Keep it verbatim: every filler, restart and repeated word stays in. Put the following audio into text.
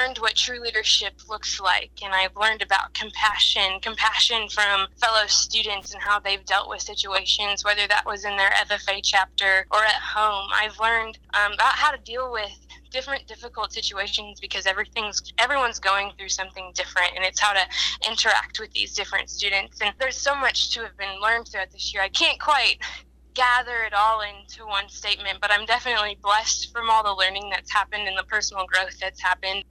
learned what true leadership looks like, and I've learned about compassion, compassion from fellow students and how they've dealt with situations, whether that was in their F F A chapter or at home. I've learned um, about how to deal with different difficult situations because everything's everyone's going through something different, and it's how to interact with these different students. And there's so much to have been learned throughout this year. I can't quite gather it all into one statement, but I'm definitely blessed from all the learning that's happened and the personal growth that's happened.